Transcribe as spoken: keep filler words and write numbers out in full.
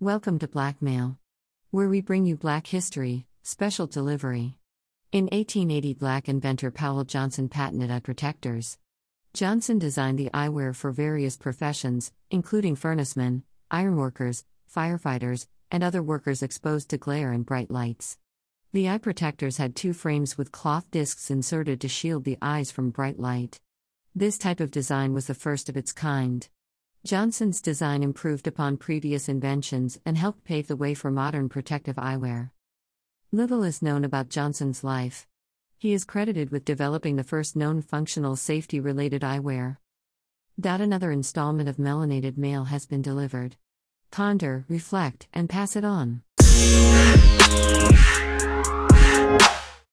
Welcome to Blackmail, where we bring you Black history, special delivery. In eighteen eighty, Black inventor Powell Johnson patented eye protectors. Johnson designed the eyewear for various professions, including furnacemen, ironworkers, firefighters, and other workers exposed to glare and bright lights. The eye protectors had two frames with cloth discs inserted to shield the eyes from bright light. This type of design was the first of its kind. Johnson's design improved upon previous inventions and helped pave the way for modern protective eyewear. Little is known about Johnson's life. He is credited with developing the first known functional safety-related eyewear. That another installment of Melanated Mail has been delivered. Ponder, reflect, and pass it on.